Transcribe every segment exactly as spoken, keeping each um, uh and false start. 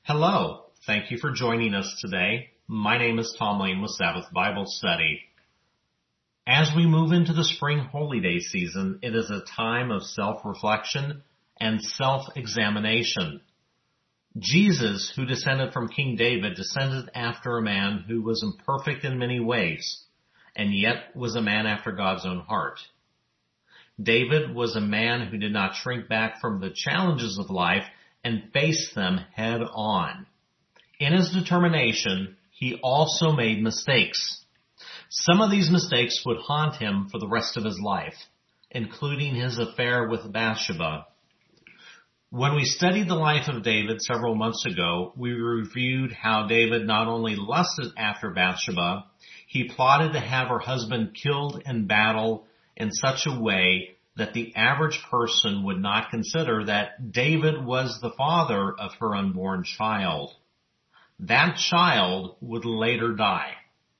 Hello. Thank you for joining us today. My name is Tom Lane with Sabbath Bible Study. As we move into the spring holy day season, it is a time of self-reflection and self-examination. Jesus, who descended from King David, descended after a man who was imperfect in many ways, and yet was a man after God's own heart. David was a man who did not shrink back from the challenges of life and faced them head on. In his determination, he also made mistakes. Some of these mistakes would haunt him for the rest of his life, including his affair with Bathsheba. When we studied the life of David several months ago, we reviewed how David not only lusted after Bathsheba, he plotted to have her husband killed in battle in such a way that the average person would not consider that David was the father of her unborn child. That child would later die.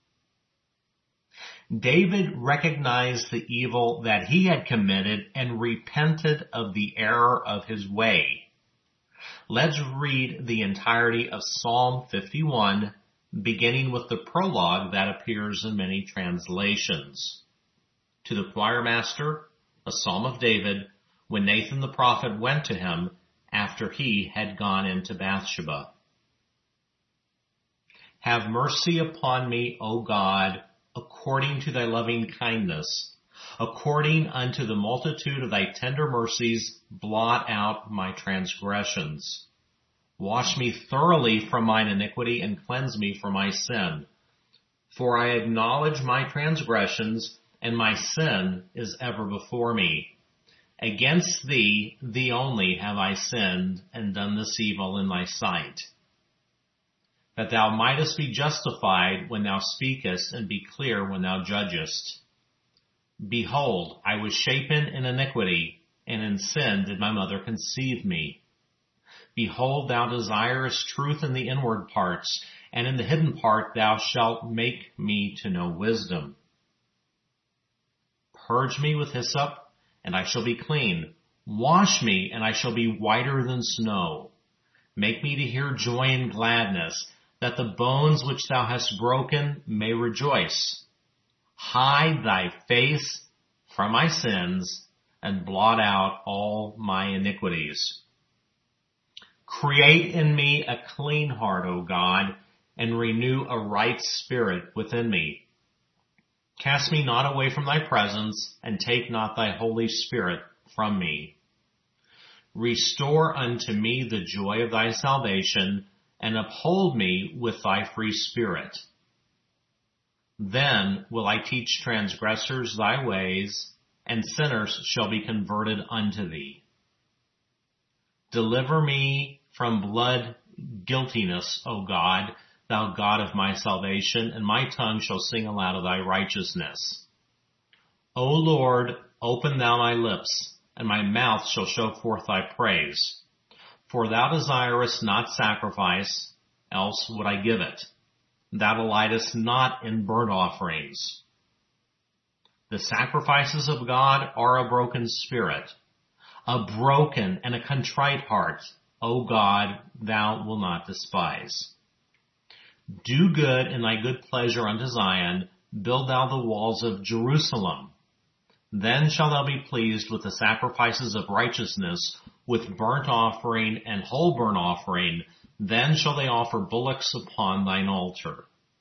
David recognized the evil that he had committed and repented of the error of his way. Let's read the entirety of Psalm fifty-one, beginning with the prologue that appears in many translations. To the choir master, a psalm of David, when Nathan the prophet went to him after he had gone into Bathsheba. Have mercy upon me, O God, according to thy loving kindness. According unto the multitude of thy tender mercies, blot out my transgressions. Wash me thoroughly from mine iniquity and cleanse me from my sin. For I acknowledge my transgressions, and my sin is ever before me. Against thee, thee only have I sinned, and done this evil in thy sight. That thou mightest be justified when thou speakest, and be clear when thou judgest. Behold, I was shapen in iniquity, and in sin did my mother conceive me. Behold, thou desirest truth in the inward parts, and in the hidden part thou shalt make me to know wisdom. Purge me with hyssop, and I shall be clean. Wash me, and I shall be whiter than snow. Make me to hear joy and gladness, that the bones which thou hast broken may rejoice. Hide thy face from my sins, and blot out all my iniquities. Create in me a clean heart, O God, and renew a right spirit within me. Cast me not away from thy presence, and take not thy Holy Spirit from me. Restore unto me the joy of thy salvation, and uphold me with thy free spirit. Then will I teach transgressors thy ways, and sinners shall be converted unto thee. Deliver me from blood guiltiness, O God, thou God of my salvation, and my tongue shall sing aloud of thy righteousness. O Lord, open thou my lips, and my mouth shall show forth thy praise. For thou desirest not sacrifice, else would I give it. Thou delightest not in burnt offerings. The sacrifices of God are a broken spirit, a broken and a contrite heart, O God, thou wilt not despise. Do good in thy good pleasure unto Zion, build thou the walls of Jerusalem. Then shalt thou be pleased with the sacrifices of righteousness, with burnt offering and whole burnt offering. Then shall they offer bullocks upon thine altar.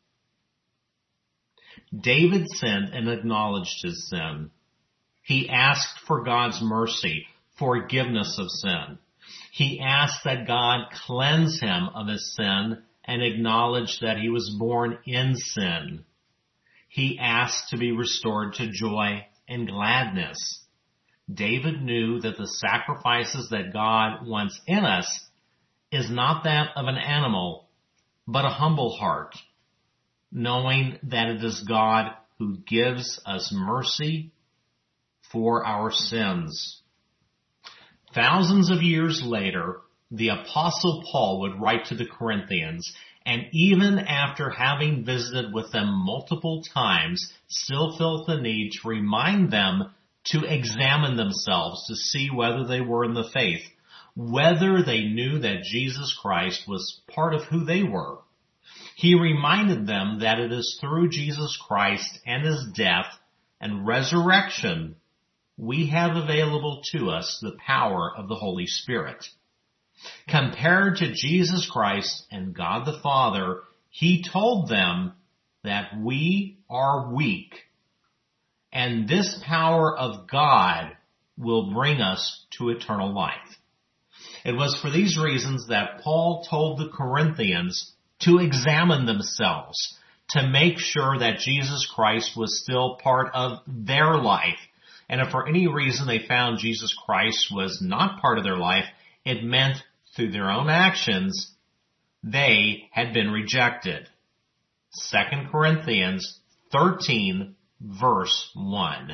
David sinned and acknowledged his sin. He asked for God's mercy, forgiveness of sin. He asked that God cleanse him of his sin, and acknowledged that he was born in sin. He asked to be restored to joy and gladness. David knew that the sacrifices that God wants in us is not that of an animal, but a humble heart, knowing that it is God who gives us mercy for our sins. Thousands of years later, the Apostle Paul would write to the Corinthians, and even after having visited with them multiple times, still felt the need to remind them to examine themselves to see whether they were in the faith, whether they knew that Jesus Christ was part of who they were. He reminded them that it is through Jesus Christ and his death and resurrection we have available to us the power of the Holy Spirit. Compared to Jesus Christ and God the Father, he told them that we are weak, and this power of God will bring us to eternal life. It was for these reasons that Paul told the Corinthians to examine themselves, to make sure that Jesus Christ was still part of their life. And if for any reason they found Jesus Christ was not part of their life, it meant through their own actions, they had been rejected. Second Corinthians thirteen, verse one.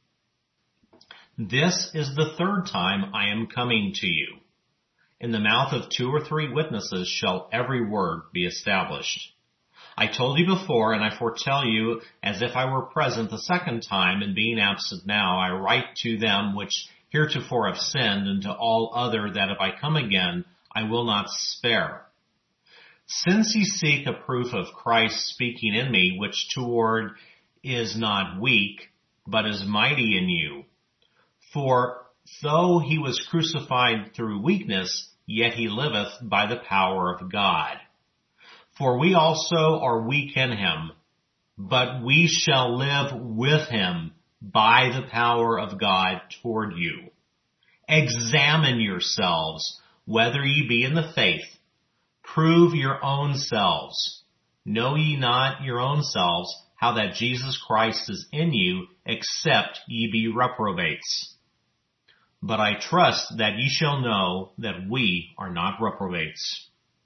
This is the third time I am coming to you. In the mouth of two or three witnesses shall every word be established. I told you before, and I foretell you, as if I were present the second time, and being absent now, I write to them which heretofore have sinned, and to all other that if I come again, I will not spare. Since ye seek a proof of Christ speaking in me, which toward is not weak, but is mighty in you. For though he was crucified through weakness, yet he liveth by the power of God. For we also are weak in him, but we shall live with him by the power of God toward you. Examine yourselves, whether ye be in the faith. Prove your own selves. Know ye not your own selves, how that Jesus Christ is in you, except ye be reprobates. But I trust that ye shall know that we are not reprobates.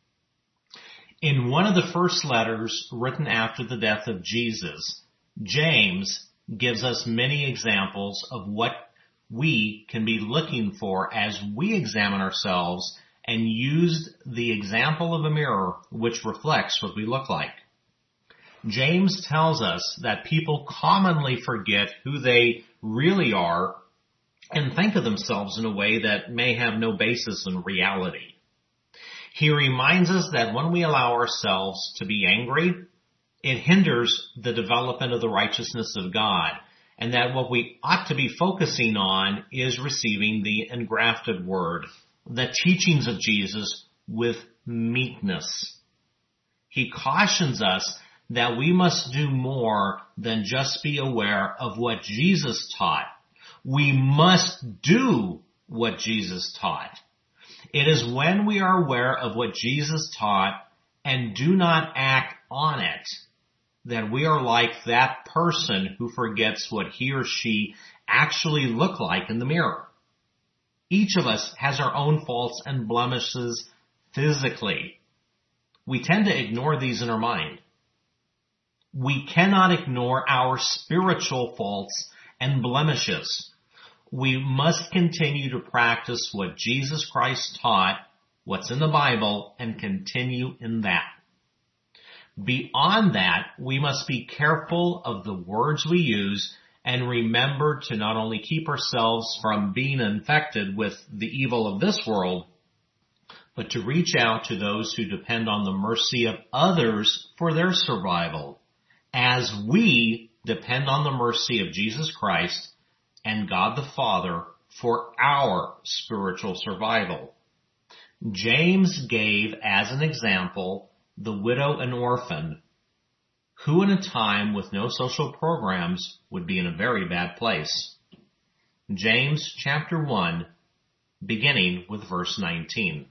In one of the first letters written after the death of Jesus, James gives us many examples of what we can be looking for as we examine ourselves, and used the example of a mirror which reflects what we look like. James tells us that people commonly forget who they really are and think of themselves in a way that may have no basis in reality. He reminds us that when we allow ourselves to be angry, it hinders the development of the righteousness of God, and that what we ought to be focusing on is receiving the engrafted word, the teachings of Jesus, with meekness. He cautions us that we must do more than just be aware of what Jesus taught. We must do what Jesus taught. It is when we are aware of what Jesus taught and do not act on it that we are like that person who forgets what he or she actually looked like in the mirror. Each of us has our own faults and blemishes physically. We tend to ignore these in our mind. We cannot ignore our spiritual faults and blemishes. We must continue to practice what Jesus Christ taught, what's in the Bible, and continue in that. Beyond that, we must be careful of the words we use and remember to not only keep ourselves from being infected with the evil of this world, but to reach out to those who depend on the mercy of others for their survival, as we depend on the mercy of Jesus Christ and God the Father for our spiritual survival. James gave as an example the widow and orphan, who in a time with no social programs would be in a very bad place. James chapter one, beginning with verse nineteen.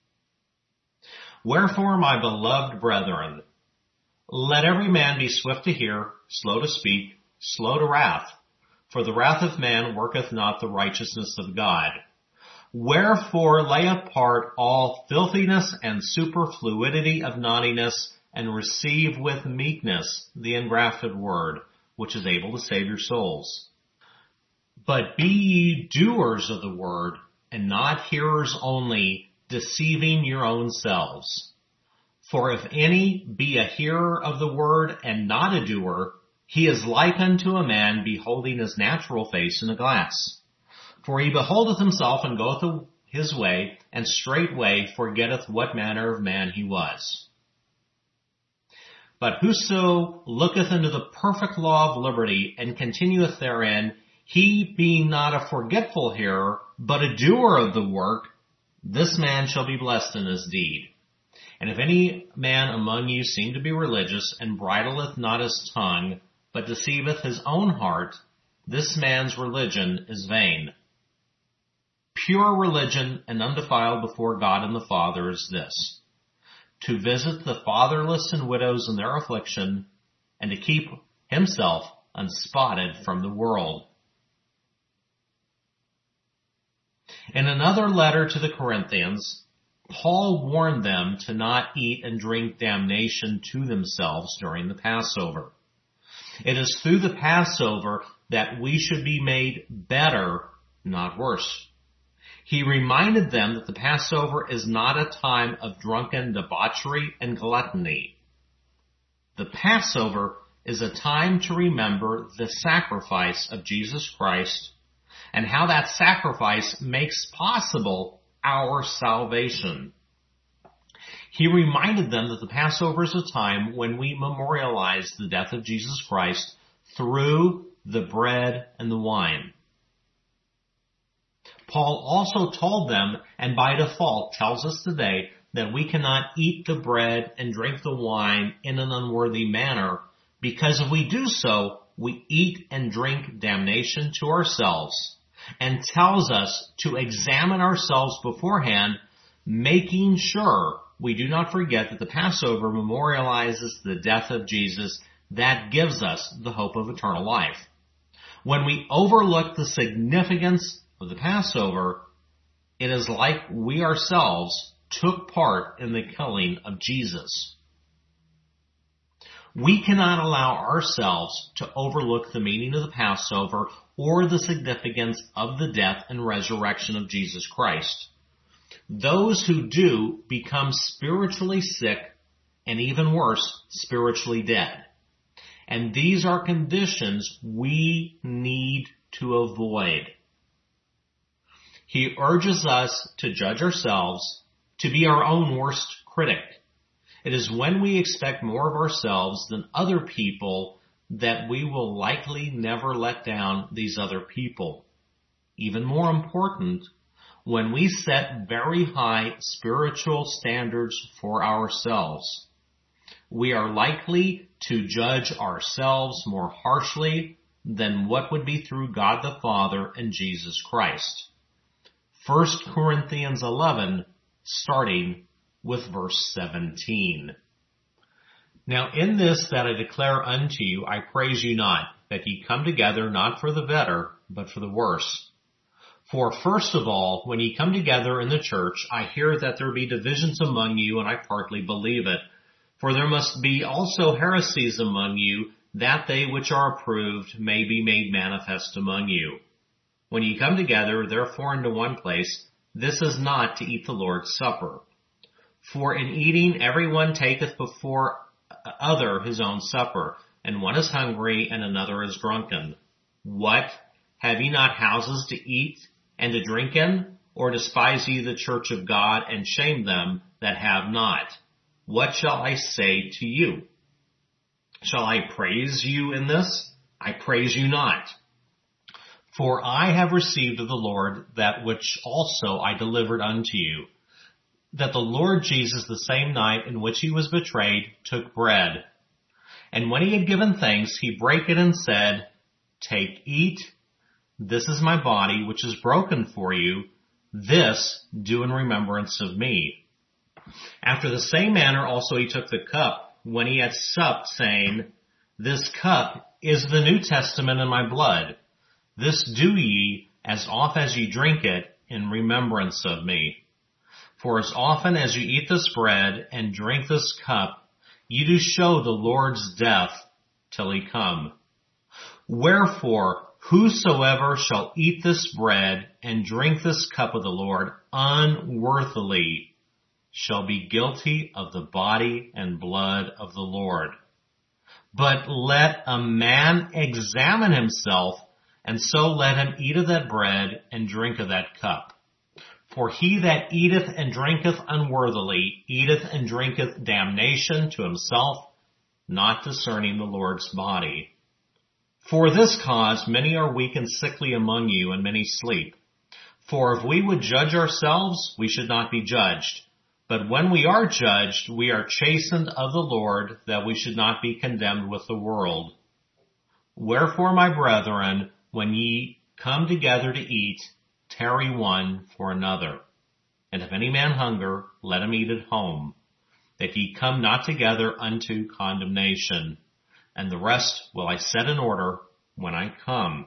Wherefore, my beloved brethren, let every man be swift to hear, slow to speak, slow to wrath, for the wrath of man worketh not the righteousness of God. Wherefore lay apart all filthiness and superfluity of naughtiness, and receive with meekness the engrafted word, which is able to save your souls. But be ye doers of the word, and not hearers only, deceiving your own selves. For if any be a hearer of the word and not a doer, he is like unto a man beholding his natural face in a glass. For he beholdeth himself and goeth his way, and straightway forgetteth what manner of man he was. But whoso looketh into the perfect law of liberty, and continueth therein, he being not a forgetful hearer, but a doer of the work, this man shall be blessed in his deed. And if any man among you seem to be religious, and bridleth not his tongue, but deceiveth his own heart, this man's religion is vain. Pure religion and undefiled before God and the Father is this, to visit the fatherless and widows in their affliction, and to keep himself unspotted from the world. In another letter to the Corinthians, Paul warned them to not eat and drink damnation to themselves during the Passover. It is through the Passover that we should be made better, not worse. He reminded them that the Passover is not a time of drunken debauchery and gluttony. The Passover is a time to remember the sacrifice of Jesus Christ and how that sacrifice makes possible our salvation. He reminded them that the Passover is a time when we memorialize the death of Jesus Christ through the bread and the wine. Paul also told them, and by default tells us today, that we cannot eat the bread and drink the wine in an unworthy manner, because if we do so, we eat and drink damnation to ourselves, and tells us to examine ourselves beforehand, making sure we do not forget that the Passover memorializes the death of Jesus. That gives us the hope of eternal life. When we overlook the significance of the Passover, it is like we ourselves took part in the killing of Jesus. We cannot allow ourselves to overlook the meaning of the Passover or the significance of the death and resurrection of Jesus Christ. Those who do become spiritually sick and, even worse, spiritually dead. And these are conditions we need to avoid. He urges us to judge ourselves, to be our own worst critic. It is when we expect more of ourselves than other people that we will likely never let down these other people. Even more important, when we set very high spiritual standards for ourselves, we are likely to judge ourselves more harshly than what would be through God the Father and Jesus Christ. First Corinthians eleven, starting with verse seventeen. Now in this that I declare unto you, I praise you not, that ye come together not for the better, but for the worse. For first of all, when ye come together in the church, I hear that there be divisions among you, and I partly believe it. For there must be also heresies among you, that they which are approved may be made manifest among you. When ye come together, therefore, into one place, this is not to eat the Lord's Supper. For in eating every one taketh before other his own supper, and one is hungry, and another is drunken. What? Have ye not houses to eat and to drink in? Or despise ye the church of God, and shame them that have not? What shall I say to you? Shall I praise you in this? I praise you not. For I have received of the Lord that which also I delivered unto you, that the Lord Jesus, the same night in which he was betrayed, took bread. And when he had given thanks, he brake it and said, Take, eat, this is my body, which is broken for you. This do in remembrance of me. After the same manner also he took the cup, when he had supped, saying, This cup is the New Testament in my blood. This do ye, as oft as ye drink it, in remembrance of me. For as often as you eat this bread and drink this cup, ye do show the Lord's death till he come. Wherefore, whosoever shall eat this bread and drink this cup of the Lord unworthily shall be guilty of the body and blood of the Lord. But let a man examine himself, and so let him eat of that bread and drink of that cup. For he that eateth and drinketh unworthily eateth and drinketh damnation to himself, not discerning the Lord's body. For this cause many are weak and sickly among you, and many sleep. For if we would judge ourselves, we should not be judged. But when we are judged, we are chastened of the Lord, that we should not be condemned with the world. Wherefore, my brethren, when ye come together to eat, tarry one for another. And if any man hunger, let him eat at home, that ye come not together unto condemnation. And the rest will I set in order when I come.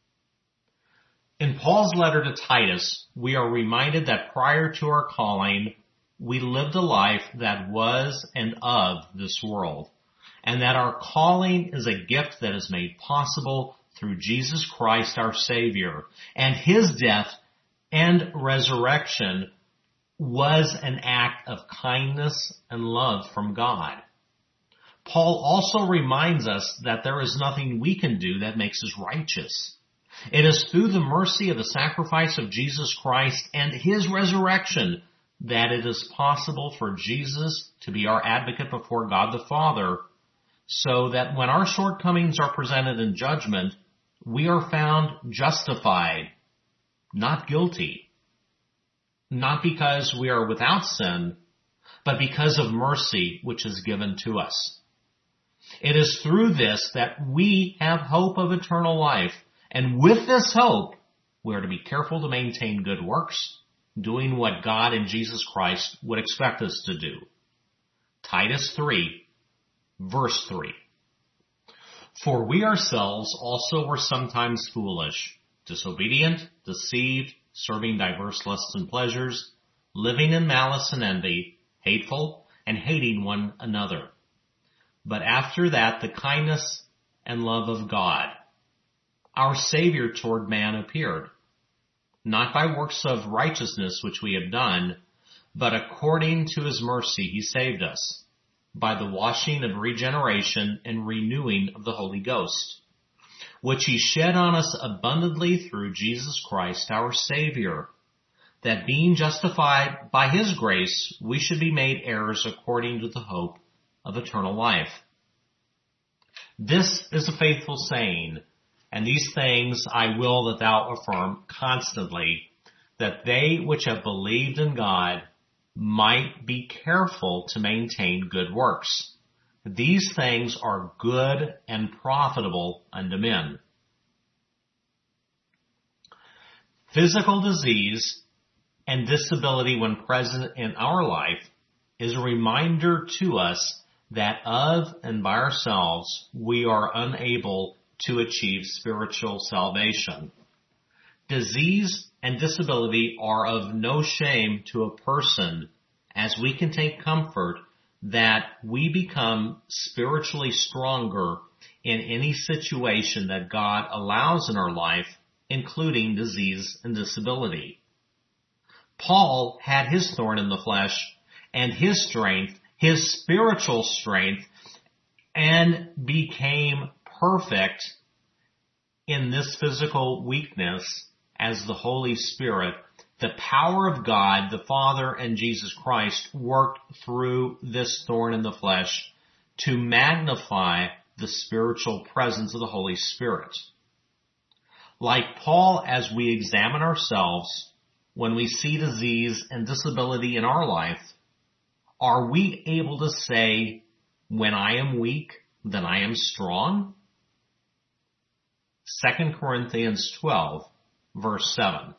In Paul's letter to Titus, we are reminded that prior to our calling, we lived a life that was and of this world, and that our calling is a gift that is made possible through Jesus Christ our Savior, and His death and resurrection was an act of kindness and love from God. Paul also reminds us that there is nothing we can do that makes us righteous. It is through the mercy of the sacrifice of Jesus Christ and His resurrection that it is possible for Jesus to be our advocate before God the Father, so that when our shortcomings are presented in judgment, we are found justified, not guilty. Not because we are without sin, but because of mercy which is given to us. It is through this that we have hope of eternal life, and with this hope, we are to be careful to maintain good works, doing what God and Jesus Christ would expect us to do. Titus three, verse three. For we ourselves also were sometimes foolish, disobedient, deceived, serving diverse lusts and pleasures, living in malice and envy, hateful, and hating one another. But after that, the kindness and love of God, our Savior toward man, appeared, not by works of righteousness which we have done, but according to His mercy He saved us, by the washing of regeneration and renewing of the Holy Ghost, which He shed on us abundantly through Jesus Christ our Savior, that being justified by His grace, we should be made heirs according to the hope of eternal life. This is a faithful saying, and these things I will that thou affirm constantly, that they which have believed in God might be careful to maintain good works. These things are good and profitable unto men. Physical disease and disability when present in our life is a reminder to us that of and by ourselves we are unable to achieve spiritual salvation. Disease and disability are of no shame to a person, as we can take comfort that we become spiritually stronger in any situation that God allows in our life, including disease and disability. Paul had his thorn in the flesh and his strength, his spiritual strength, and became perfect in this physical weakness as the Holy Spirit, the power of God, the Father, and Jesus Christ worked through this thorn in the flesh to magnify the spiritual presence of the Holy Spirit. Like Paul, as we examine ourselves, when we see disease and disability in our life, are we able to say, when I am weak, then I am strong? Second Corinthians twelve, verse seven.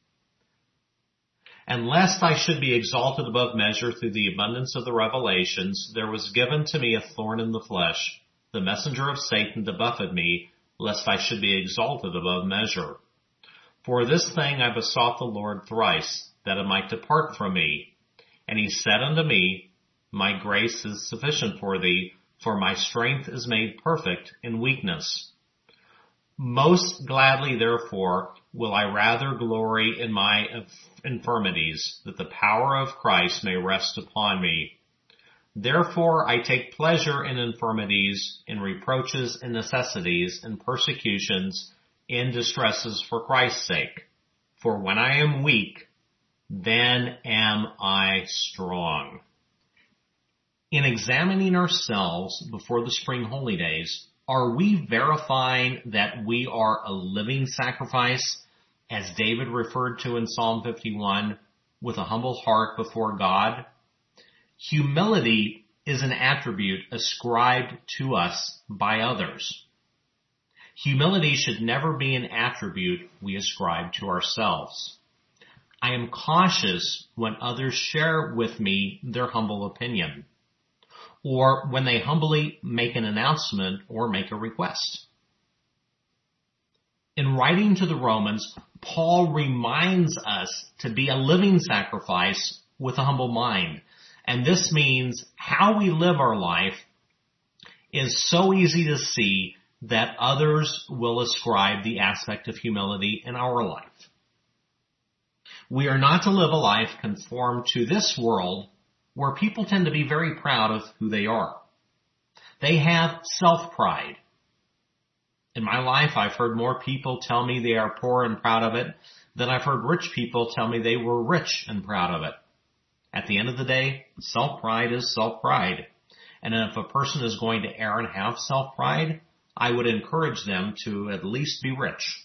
And lest I should be exalted above measure through the abundance of the revelations, there was given to me a thorn in the flesh, the messenger of Satan to buffet me, lest I should be exalted above measure. For this thing I besought the Lord thrice, that it might depart from me. And He said unto me, My grace is sufficient for thee, for my strength is made perfect in weakness. Most gladly, therefore, will I rather glory in my infirmities, that the power of Christ may rest upon me. Therefore I take pleasure in infirmities, in reproaches, in necessities, in persecutions, in distresses for Christ's sake. For when I am weak, then am I strong. In examining ourselves before the spring holy days, are we verifying that we are a living sacrifice, as David referred to in Psalm fifty-one, with a humble heart before God? Humility is an attribute ascribed to us by others. Humility should never be an attribute we ascribe to ourselves. I am cautious when others share with me their humble opinion, or when they humbly make an announcement or make a request. In writing to the Romans, Paul reminds us to be a living sacrifice with a humble mind. And this means how we live our life is so easy to see that others will ascribe the aspect of humility in our life. We are not to live a life conformed to this world where people tend to be very proud of who they are. They have self-pride. In my life, I've heard more people tell me they are poor and proud of it than I've heard rich people tell me they were rich and proud of it. At the end of the day, self-pride is self-pride. And if a person is going to err and have self-pride, I would encourage them to at least be rich.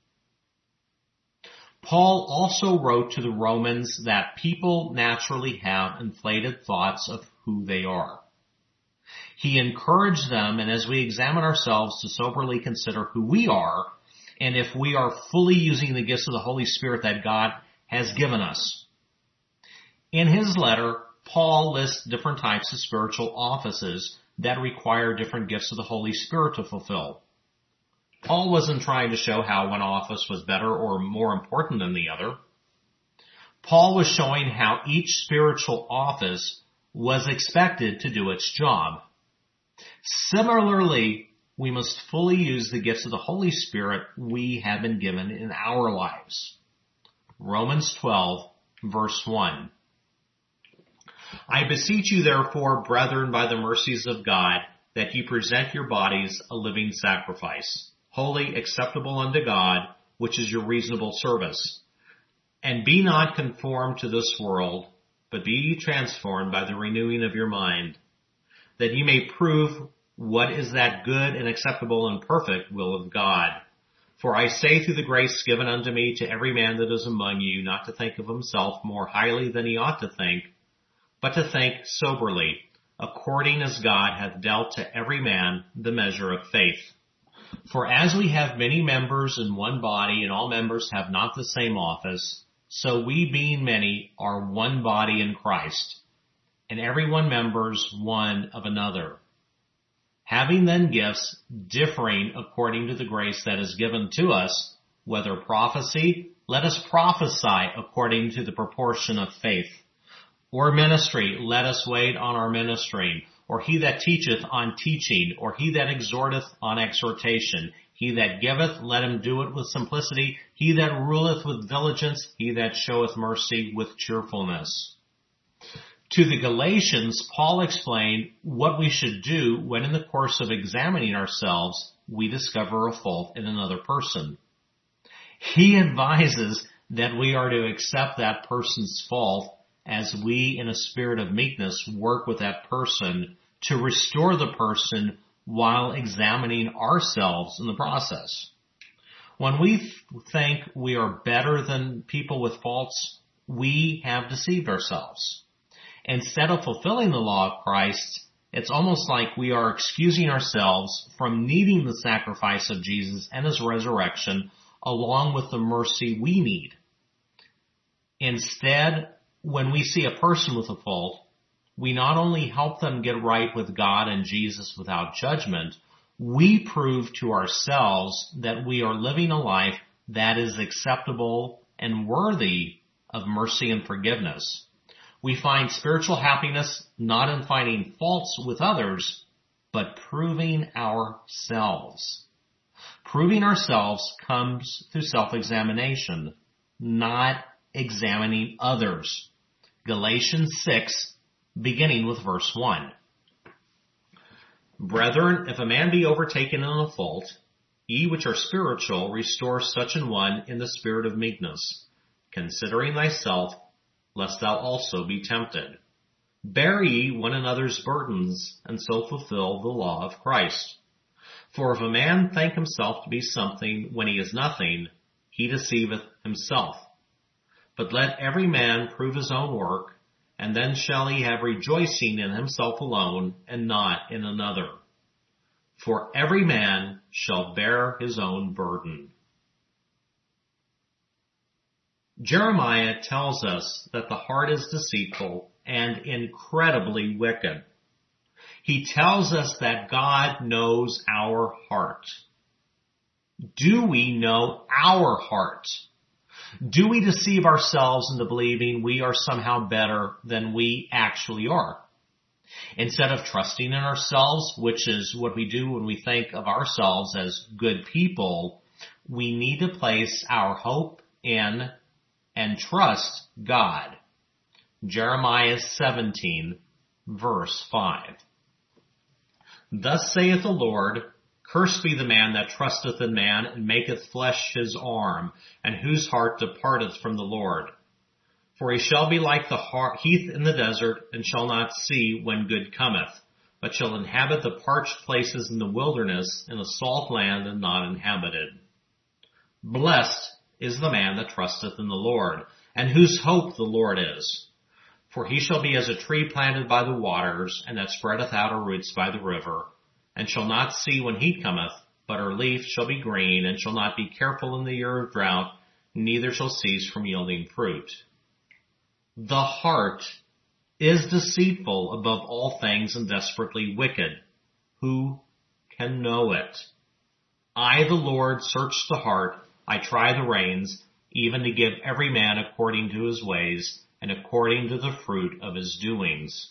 Paul also wrote to the Romans that people naturally have inflated thoughts of who they are. He encouraged them, and as we examine ourselves, to soberly consider who we are, and if we are fully using the gifts of the Holy Spirit that God has given us. In his letter, Paul lists different types of spiritual offices that require different gifts of the Holy Spirit to fulfill. Paul wasn't trying to show how one office was better or more important than the other. Paul was showing how each spiritual office was expected to do its job. Similarly, we must fully use the gifts of the Holy Spirit we have been given in our lives. Romans twelve, verse one. I beseech you therefore, brethren, by the mercies of God, that you present your bodies a living sacrifice, holy, acceptable unto God, which is your reasonable service. And be not conformed to this world, but be ye transformed by the renewing of your mind, that ye may prove what is that good and acceptable and perfect will of God. For I say through the grace given unto me to every man that is among you, not to think of himself more highly than he ought to think, but to think soberly, according as God hath dealt to every man the measure of faith. For as we have many members in one body, and all members have not the same office, so we being many are one body in Christ, and every one members one of another. Having then gifts differing according to the grace that is given to us, whether prophecy, let us prophesy according to the proportion of faith. Or ministry, let us wait on our ministering. Or he that teacheth on teaching. Or he that exhorteth on exhortation. He that giveth, let him do it with simplicity. He that ruleth with diligence. He that showeth mercy with cheerfulness. To the Galatians, Paul explained what we should do when in the course of examining ourselves, we discover a fault in another person. He advises that we are to accept that person's fault as we, in a spirit of meekness, work with that person to restore the person while examining ourselves in the process. When we th- think we are better than people with faults, we have deceived ourselves. Instead of fulfilling the law of Christ, it's almost like we are excusing ourselves from needing the sacrifice of Jesus and his resurrection along with the mercy we need. Instead, when we see a person with a fault, we not only help them get right with God and Jesus without judgment, we prove to ourselves that we are living a life that is acceptable and worthy of mercy and forgiveness. We find spiritual happiness not in finding faults with others, but proving ourselves. Proving ourselves comes through self-examination, not examining others. Galatians six, beginning with verse one. Brethren, if a man be overtaken in a fault, ye which are spiritual, restore such an one in the spirit of meekness, considering thyself, lest thou also be tempted. Bear ye one another's burdens, and so fulfill the law of Christ. For if a man think himself to be something when he is nothing, he deceiveth himself. But let every man prove his own work, and then shall he have rejoicing in himself alone, and not in another. For every man shall bear his own burden. Jeremiah tells us that the heart is deceitful and incredibly wicked. He tells us that God knows our heart. Do we know our heart? Do we deceive ourselves into believing we are somehow better than we actually are? Instead of trusting in ourselves, which is what we do when we think of ourselves as good people, we need to place our hope in and trust God. Jeremiah seventeen, verse five. Thus saith the Lord, Cursed be the man that trusteth in man, and maketh flesh his arm, and whose heart departeth from the Lord. For he shall be like the heath in the desert, and shall not see when good cometh, but shall inhabit the parched places in the wilderness, in a salt land and not inhabited. Blessed is the man that trusteth in the Lord, and whose hope the Lord is. For he shall be as a tree planted by the waters, and that spreadeth out her roots by the river, and shall not see when heat cometh, but her leaf shall be green, and shall not be careful in the year of drought, neither shall cease from yielding fruit. The heart is deceitful above all things and desperately wicked. Who can know it? I, the Lord, search the heart, I try the reins, even to give every man according to his ways, and according to the fruit of his doings.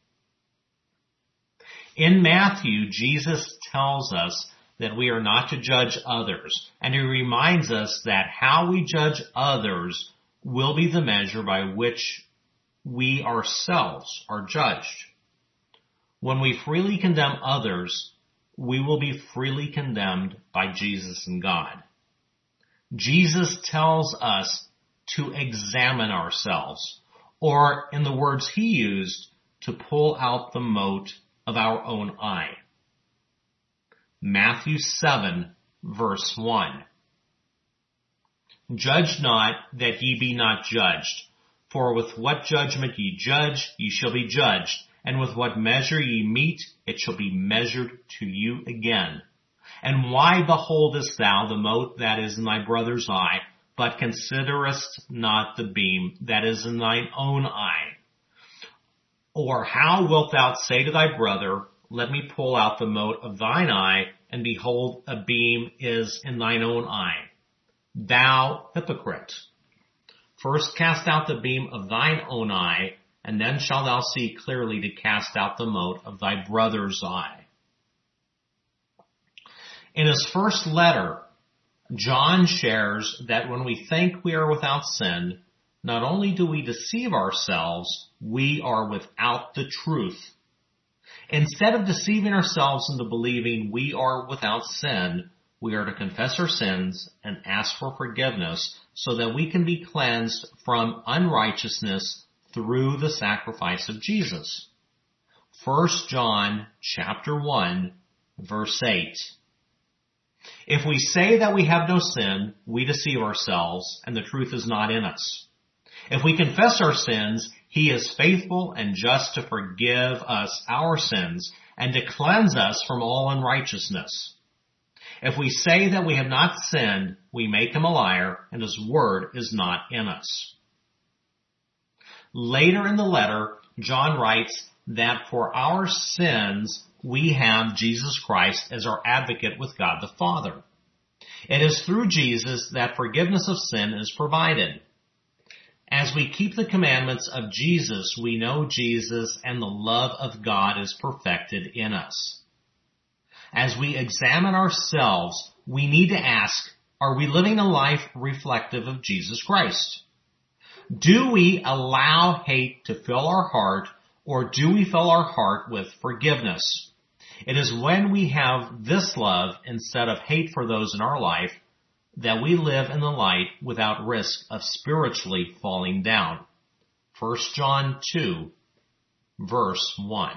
In Matthew, Jesus tells us that we are not to judge others, and he reminds us that how we judge others will be the measure by which we ourselves are judged. When we freely condemn others, we will be freely condemned by Jesus and God. Jesus tells us to examine ourselves, or in the words he used, to pull out the mote of our own eye. Matthew seven, verse one. Judge not that ye be not judged, for with what judgment ye judge, ye shall be judged, and with what measure ye mete, it shall be measured to you again. And why beholdest thou the mote that is in thy brother's eye, but considerest not the beam that is in thine own eye? Or how wilt thou say to thy brother, Let me pull out the mote of thine eye, and behold, a beam is in thine own eye? Thou hypocrite! First cast out the beam of thine own eye, and then shalt thou see clearly to cast out the mote of thy brother's eye. In his first letter, John shares that when we think we are without sin, not only do we deceive ourselves, we are without the truth. Instead of deceiving ourselves into believing we are without sin, we are to confess our sins and ask for forgiveness so that we can be cleansed from unrighteousness through the sacrifice of Jesus. First John chapter one, verse eight. If we say that we have no sin, we deceive ourselves, and the truth is not in us. If we confess our sins, he is faithful and just to forgive us our sins and to cleanse us from all unrighteousness. If we say that we have not sinned, we make him a liar, and his word is not in us. Later in the letter, John writes that for our sins, we have Jesus Christ as our advocate with God the Father. It is through Jesus that forgiveness of sin is provided. As we keep the commandments of Jesus, we know Jesus and the love of God is perfected in us. As we examine ourselves, we need to ask, are we living a life reflective of Jesus Christ? Do we allow hate to fill our heart, or do we fill our heart with forgiveness? It is when we have this love instead of hate for those in our life that we live in the light without risk of spiritually falling down. First John two, verse one.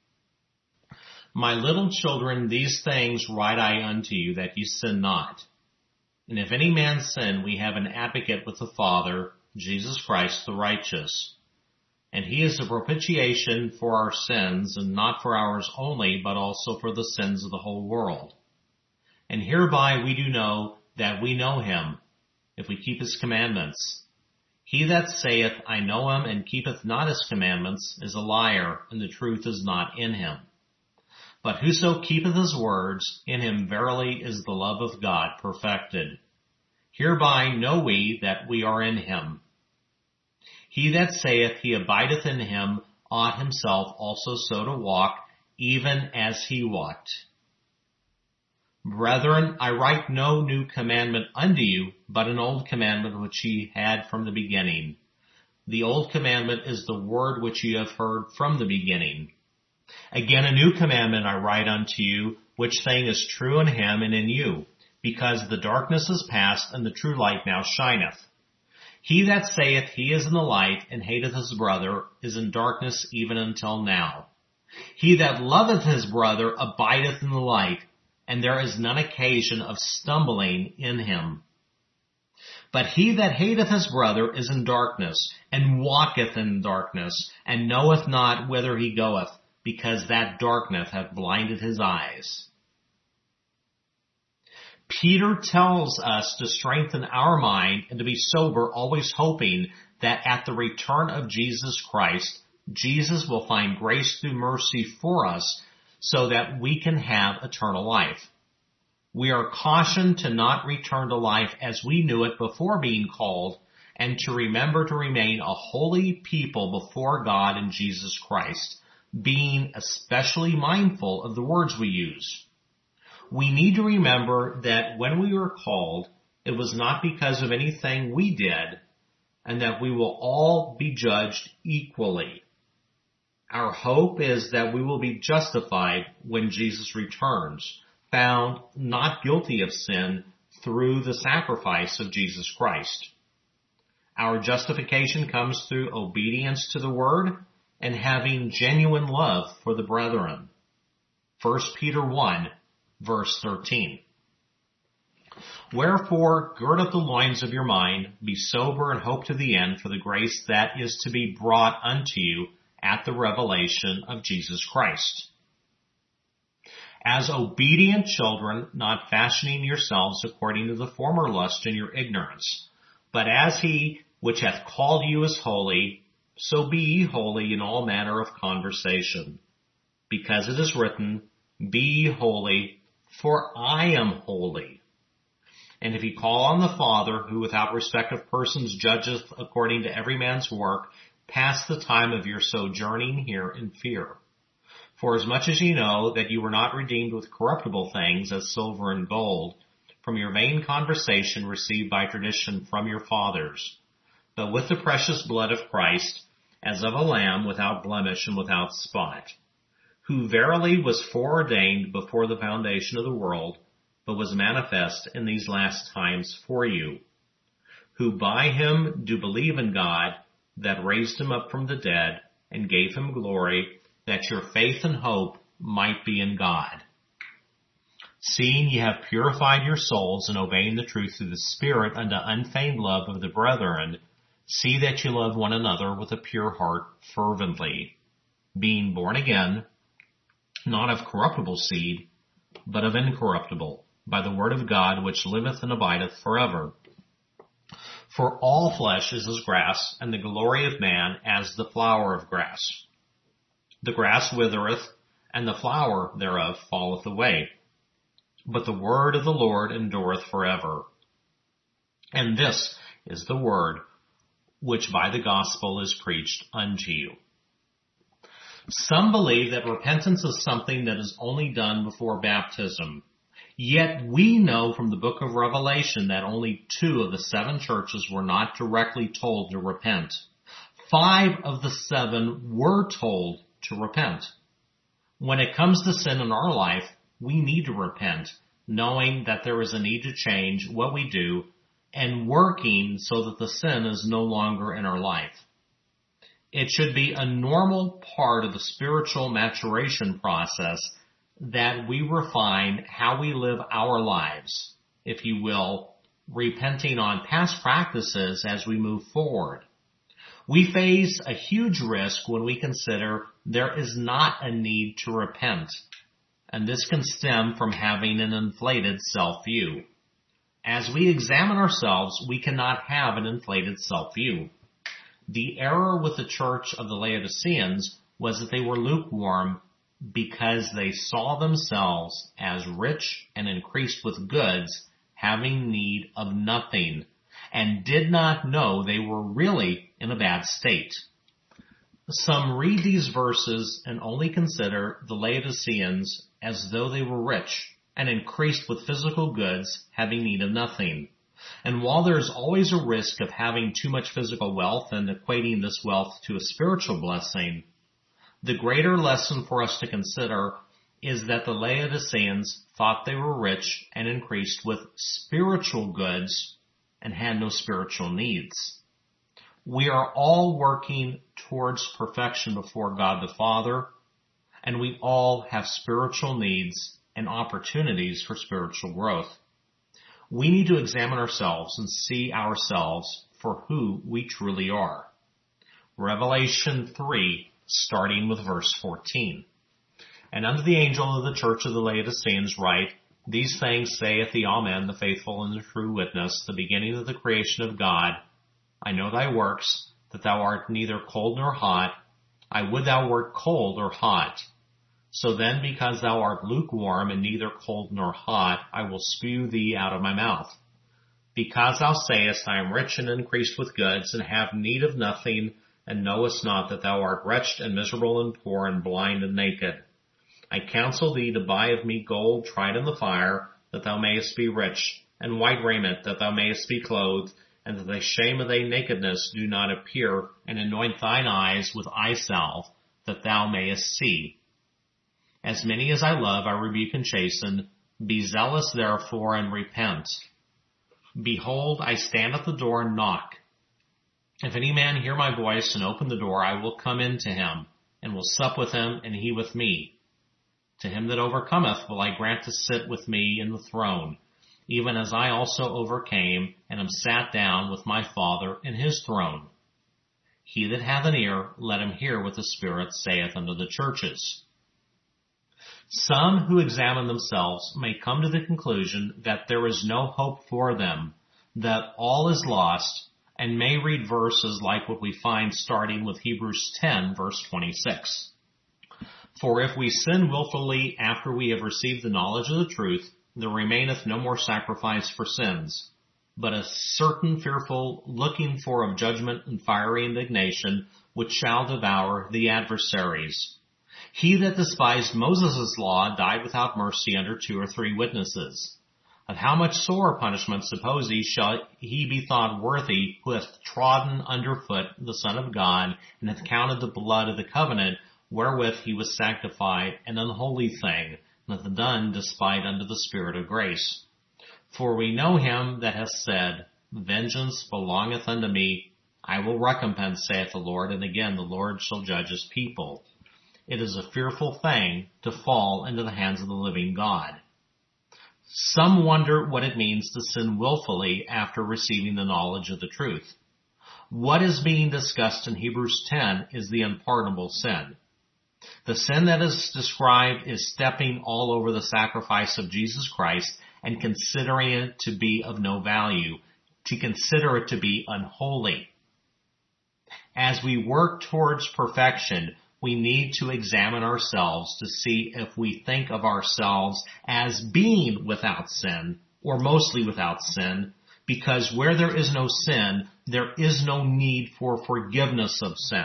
My little children, these things write I unto you, that ye sin not. And if any man sin, we have an advocate with the Father, Jesus Christ the righteous. And he is the propitiation for our sins, and not for ours only, but also for the sins of the whole world. And hereby we do know that we know him, if we keep his commandments. He that saith, I know him, and keepeth not his commandments, is a liar, and the truth is not in him. But whoso keepeth his words, in him verily is the love of God perfected. Hereby know we that we are in him. He that saith he abideth in him ought himself also so to walk, even as he walked. Brethren, I write no new commandment unto you, but an old commandment which ye had from the beginning. The old commandment is the word which ye have heard from the beginning. Again, a new commandment I write unto you, which thing is true in him and in you, because the darkness is past and the true light now shineth. He that saith he is in the light and hateth his brother is in darkness even until now. He that loveth his brother abideth in the light, and there is none occasion of stumbling in him. But he that hateth his brother is in darkness, and walketh in darkness, and knoweth not whither he goeth, because that darkness hath blinded his eyes. Peter tells us to strengthen our mind and to be sober, always hoping that at the return of Jesus Christ, Jesus will find grace through mercy for us so that we can have eternal life. We are cautioned to not return to life as we knew it before being called, and to remember to remain a holy people before God in Jesus Christ, being especially mindful of the words we use. We need to remember that when we were called, it was not because of anything we did, and that we will all be judged equally. Our hope is that we will be justified when Jesus returns, found not guilty of sin through the sacrifice of Jesus Christ. Our justification comes through obedience to the word and having genuine love for the brethren. First Peter one, verse thirteen. Wherefore, gird up the loins of your mind, be sober, and hope to the end for the grace that is to be brought unto you at the revelation of Jesus Christ. As obedient children, not fashioning yourselves according to the former lust in your ignorance, but as he which hath called you is holy, so be ye holy in all manner of conversation. Because it is written, Be ye holy, for I am holy. And if ye call on the Father, who without respect of persons judgeth according to every man's work, pass the time of your sojourning here in fear. For as much as ye know that you were not redeemed with corruptible things, as silver and gold, from your vain conversation received by tradition from your fathers, but with the precious blood of Christ, as of a lamb without blemish and without spot, who verily was foreordained before the foundation of the world, but was manifest in these last times for you, who by him do believe in God, that raised him up from the dead, and gave him glory, that your faith and hope might be in God. Seeing ye have purified your souls in obeying the truth through the Spirit unto unfeigned love of the brethren, see that you love one another with a pure heart fervently, being born again, not of corruptible seed, but of incorruptible, by the word of God which liveth and abideth forever. For all flesh is as grass, and the glory of man as the flower of grass. The grass withereth, and the flower thereof falleth away. But the word of the Lord endureth forever. And this is the word which by the gospel is preached unto you. Some believe that repentance is something that is only done before baptism. Yet we know from the book of Revelation that only two of the seven churches were not directly told to repent. Five of the seven were told to repent. When it comes to sin in our life, we need to repent, knowing that there is a need to change what we do and working so that the sin is no longer in our life. It should be a normal part of the spiritual maturation process that we refine how we live our lives, if you will, repenting on past practices as we move forward. We face a huge risk when we consider there is not a need to repent, and this can stem from having an inflated self-view. As we examine ourselves, we cannot have an inflated self-view. The error with the church of the Laodiceans was that they were lukewarm because they saw themselves as rich and increased with goods, having need of nothing, and did not know they were really in a bad state. Some read these verses and only consider the Laodiceans as though they were rich and increased with physical goods, having need of nothing. And while there is always a risk of having too much physical wealth and equating this wealth to a spiritual blessing, the greater lesson for us to consider is that the Laodiceans thought they were rich and increased with spiritual goods and had no spiritual needs. We are all working towards perfection before God the Father, and we all have spiritual needs and opportunities for spiritual growth. We need to examine ourselves and see ourselves for who we truly are. Revelation three, starting with verse fourteen. And unto the angel of the church of the Laodiceans write, These things saith the Amen, the faithful and the true witness, the beginning of the creation of God. I know thy works, that thou art neither cold nor hot. I would thou wert cold or hot. So then, because thou art lukewarm and neither cold nor hot, I will spew thee out of my mouth. Because thou sayest, I am rich and increased with goods, and have need of nothing, and knowest not that thou art wretched and miserable and poor and blind and naked. I counsel thee to buy of me gold tried in the fire, that thou mayest be rich, and white raiment, that thou mayest be clothed, and that the shame of thy nakedness do not appear, and anoint thine eyes with eye salve, that thou mayest see. As many as I love, I rebuke and chasten. Be zealous therefore, and repent. Behold, I stand at the door and knock. If any man hear my voice and open the door, I will come in to him, and will sup with him, and he with me. To him that overcometh will I grant to sit with me in the throne, even as I also overcame, and am sat down with my Father in his throne. He that hath an ear, let him hear what the Spirit saith unto the churches. Some who examine themselves may come to the conclusion that there is no hope for them, that all is lost, and may read verses like what we find starting with Hebrews ten, verse twenty-six. For if we sin willfully after we have received the knowledge of the truth, there remaineth no more sacrifice for sins, but a certain fearful looking for of judgment and fiery indignation, which shall devour the adversaries. He that despised Moses' law died without mercy under two or three witnesses. Of how much sore punishment suppose ye shall he be thought worthy who hath trodden under foot the Son of God, and hath counted the blood of the covenant wherewith he was sanctified an unholy thing, and hath done despite unto the Spirit of grace. For we know him that hath said, Vengeance belongeth unto me, I will recompense, saith the Lord, and again the Lord shall judge his people. It is a fearful thing to fall into the hands of the living God. Some wonder what it means to sin willfully after receiving the knowledge of the truth. What is being discussed in Hebrews ten is the unpardonable sin. The sin that is described is stepping all over the sacrifice of Jesus Christ and considering it to be of no value, to consider it to be unholy. As we work towards perfection, we need to examine ourselves to see if we think of ourselves as being without sin, or mostly without sin, because where there is no sin, there is no need for forgiveness of sin.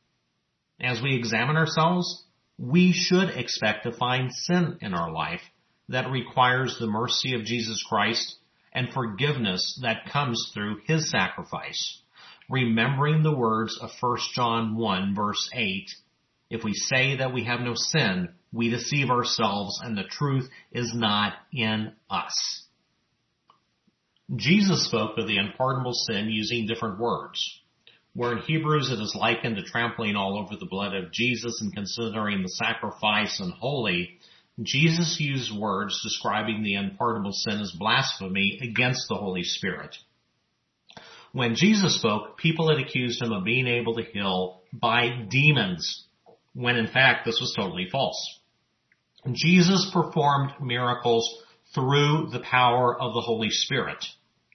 As we examine ourselves, we should expect to find sin in our life that requires the mercy of Jesus Christ and forgiveness that comes through his sacrifice. Remembering the words of First John one, verse eight, if we say that we have no sin, we deceive ourselves and the truth is not in us. Jesus spoke of the unpardonable sin using different words. where in Hebrews it is likened to trampling all over the blood of Jesus and considering the sacrifice unholy, Jesus used words describing the unpardonable sin as blasphemy against the Holy Spirit. When Jesus spoke, people had accused him of being able to heal by demons, when in fact this was totally false. Jesus performed miracles through the power of the Holy Spirit.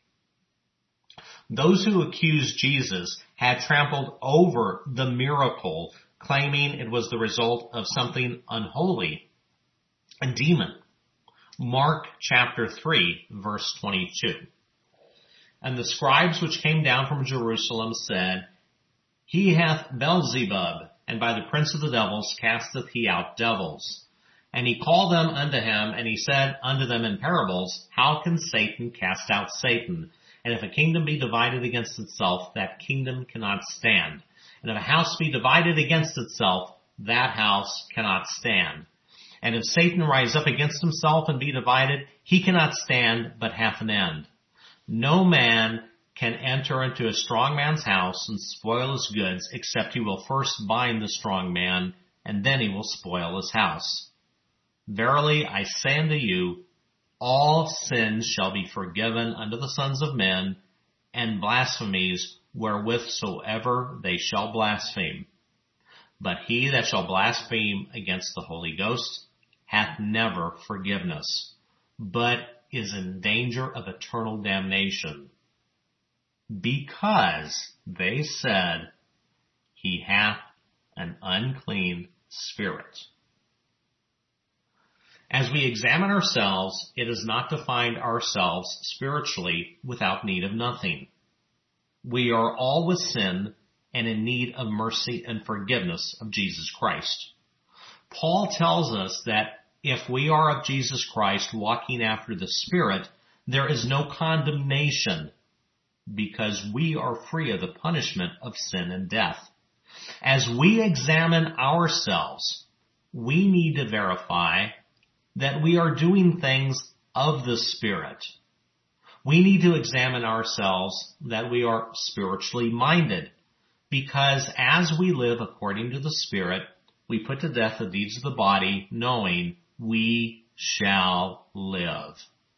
Those who accused Jesus had trampled over the miracle, claiming it was the result of something unholy, a demon. Mark chapter three, verse twenty-two. And the scribes which came down from Jerusalem said, He hath Beelzebub, and by the prince of the devils casteth he out devils. And he called them unto him, and he said unto them in parables, How can Satan cast out Satan? And if a kingdom be divided against itself, that kingdom cannot stand. And if a house be divided against itself, that house cannot stand. And if Satan rise up against himself and be divided, he cannot stand, but hath an end. No man can enter into a strong man's house and spoil his goods, except he will first bind the strong man, and then he will spoil his house. Verily I say unto you, all sins shall be forgiven unto the sons of men, and blasphemies wherewithsoever they shall blaspheme. But he that shall blaspheme against the Holy Ghost hath never forgiveness, but is in danger of eternal damnation, because they said, He hath an unclean spirit. As we examine ourselves, it is not to find ourselves spiritually without need of nothing. We are all with sin and in need of mercy and forgiveness of Jesus Christ. Paul tells us that if we are of Jesus Christ walking after the Spirit, there is no condemnation because we are free of the punishment of sin and death. As we examine ourselves, we need to verify that we are doing things of the Spirit. We need to examine ourselves that we are spiritually minded, because as we live according to the Spirit, we put to death the deeds of the body, knowing we shall live.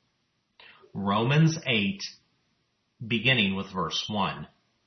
Romans eight, beginning with verse one.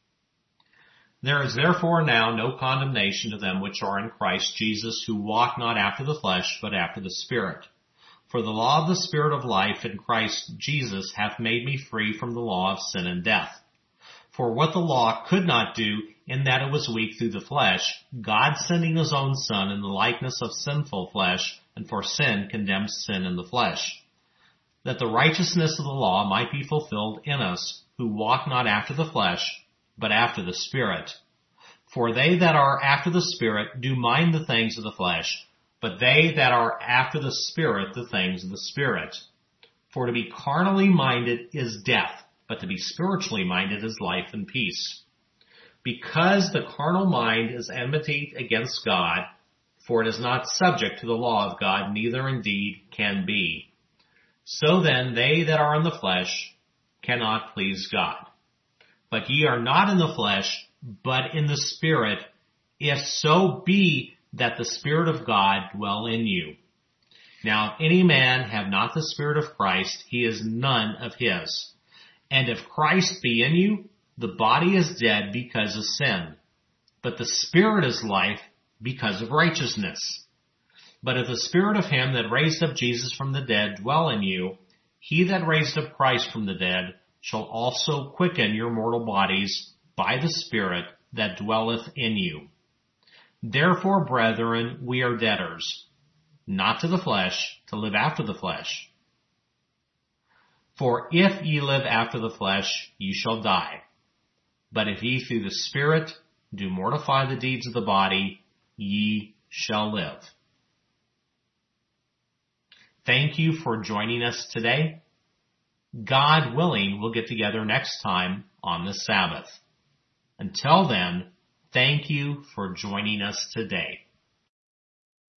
There is therefore now no condemnation to them which are in Christ Jesus, who walk not after the flesh, but after the Spirit. For the law of the Spirit of life in Christ Jesus hath made me free from the law of sin and death. For what the law could not do, in that it was weak through the flesh, God sending his own Son in the likeness of sinful flesh, and for sin condemned sin in the flesh, that the righteousness of the law might be fulfilled in us, who walk not after the flesh, but after the Spirit. For they that are after the Spirit do mind the things of the flesh, but they that are after the Spirit the things of the Spirit. For to be carnally minded is death, but to be spiritually minded is life and peace. Because the carnal mind is enmity against God, for it is not subject to the law of God, neither indeed can be. So then they that are in the flesh cannot please God. But ye are not in the flesh, but in the Spirit, if so be that the Spirit of God dwell in you. Now if any man have not the Spirit of Christ, he is none of his. And if Christ be in you, the body is dead because of sin, but the Spirit is life because of righteousness. But if the Spirit of him that raised up Jesus from the dead dwell in you, he that raised up Christ from the dead shall also quicken your mortal bodies by the Spirit that dwelleth in you. Therefore, brethren, we are debtors, not to the flesh, to live after the flesh. For if ye live after the flesh, ye shall die. But if ye through the Spirit do mortify the deeds of the body, ye shall live. Thank you for joining us today. God willing, we'll get together next time on the Sabbath. Until then, thank you for joining us today.